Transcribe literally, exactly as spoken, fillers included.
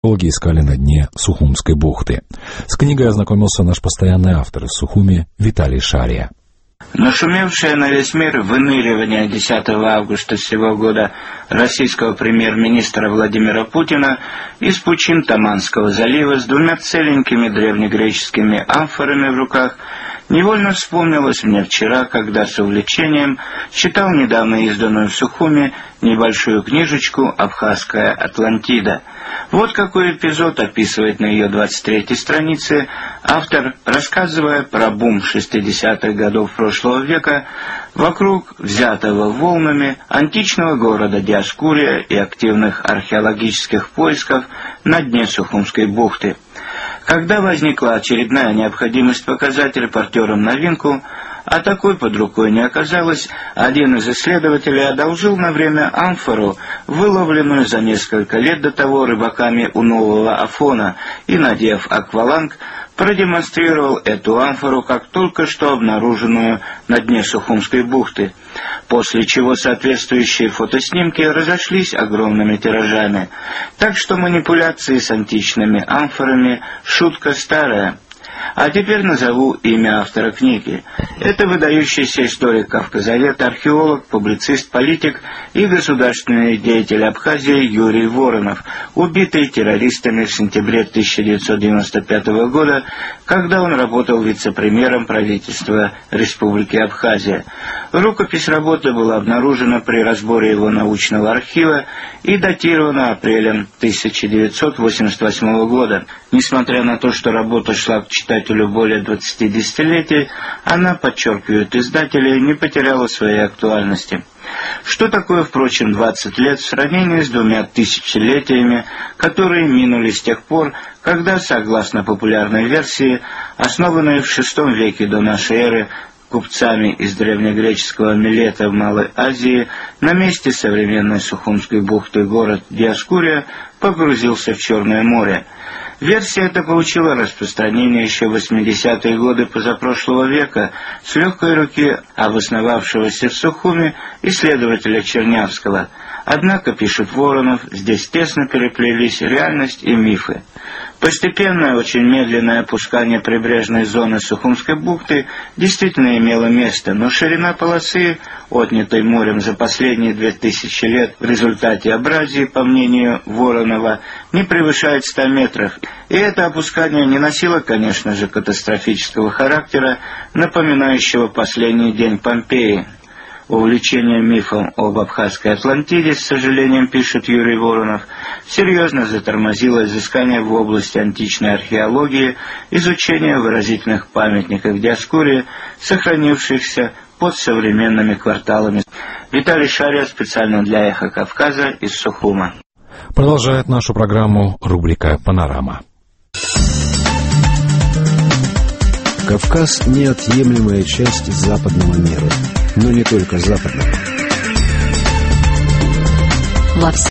археологи искали на дне Сухумской бухты. С книгой ознакомился наш постоянный автор из Сухуми Виталий Шария. Нашумевшее на весь мир выныривание десятого августа сего года российского премьер-министра Владимира Путина из пучин Таманского залива с двумя целенькими древнегреческими амфорами в руках невольно вспомнилось мне вчера, когда с увлечением читал недавно изданную в Сухуми небольшую книжечку «Абхазская Атлантида». Вот какой эпизод описывает на ее двадцать третьей странице автор, рассказывая про бум шестидесятых годов прошлого века вокруг взятого волнами античного города Диоскурия и активных археологических поисков на дне Сухумской бухты. Когда возникла очередная необходимость показать репортерам новинку, а такой под рукой не оказалось, один из исследователей одолжил на время амфору, выловленную за несколько лет до того рыбаками у Нового Афона, и, надев акваланг, продемонстрировал эту амфору как только что обнаруженную на дне Сухумской бухты, после чего соответствующие фотоснимки разошлись огромными тиражами. Так что манипуляции с античными амфорами – шутка старая. А теперь назову имя автора книги. Это выдающийся историк-кавказовед, археолог, публицист, политик и государственный деятель Абхазии Юрий Воронов, убитый террористами в сентябре тысяча девятьсот девяносто пятого года, когда он работал вице-премьером правительства Республики Абхазия. Рукопись работы была обнаружена при разборе его научного архива и датирована апрелем тысяча девятьсот восемьдесят восьмого года. Несмотря на то, что работа шла к читателю более двадцати десятилетий, она, подчеркивают издатели, не потеряла своей актуальности. Что такое, впрочем, двадцать лет в сравнении с двумя тысячелетиями, которые минули с тех пор, когда, согласно популярной версии, основанной в шестом веке до нашей эры купцами из древнегреческого Милета в Малой Азии, на месте современной Сухумской бухты город Диоскурия погрузился в Черное море. Версия эта получила распространение еще в восьмидесятые годы позапрошлого века с легкой руки обосновавшегося в Сухуми исследователя Чернявского. Однако, пишет Воронов, здесь тесно переплелись реальность и мифы. Постепенное, очень медленное опускание прибрежной зоны Сухумской бухты действительно имело место, но ширина полосы, отнятой морем за последние две тысячи лет в результате абразии, по мнению Воронова, не превышает ста метров. И это опускание не носило, конечно же, катастрофического характера, напоминающего последний день Помпеи. Увлечение мифом об Абхазской Атлантиде, с сожалением, пишет Юрий Воронов, серьезно затормозило изыскание в области античной археологии, изучение выразительных памятников Диоскурии, сохранившихся под современными кварталами. Виталий Шария специально для «Эхо Кавказа» из Сухума. Продолжает нашу программу рубрика «Панорама». Кавказ – неотъемлемая часть западного мира. Но не только западного. Во